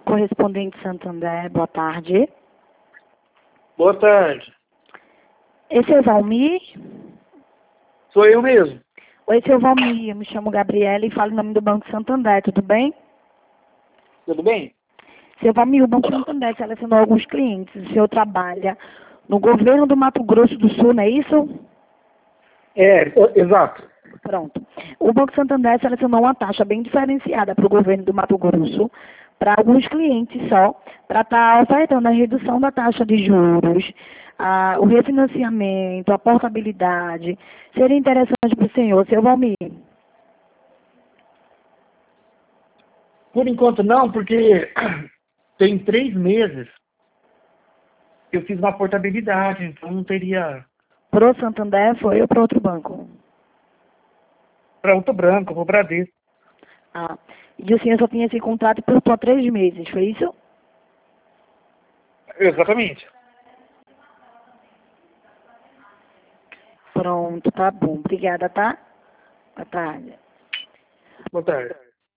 correspondente Santander, boa tarde. Boa tarde. Esse é o Valmir? Sou eu mesmo. Oi, seu Valmir, eu me chamo Gabriela e falo em nome do Banco Santander, tudo bem? Tudo bem? Seu Valmir, o Banco Santander selecionou alguns clientes. O senhor trabalha no governo do Mato Grosso do Sul, não é isso? Exato. Pronto. O Banco Santander selecionou uma taxa bem diferenciada para o governo do Mato Grosso, para alguns clientes só, para estar ofertando a redução da taxa de juros, o refinanciamento, a portabilidade. Seria interessante para o senhor, seu Valmir. Por enquanto não, porque tem 3 meses que eu fiz uma portabilidade, então não teria Para o Santander foi ou para outro banco? para outro branco, para o Bradesco. Ah, e o senhor só tinha esse contrato por 3 meses, foi isso? Exatamente. Pronto, tá bom. Obrigada, tá? Boa tarde. Boa tarde.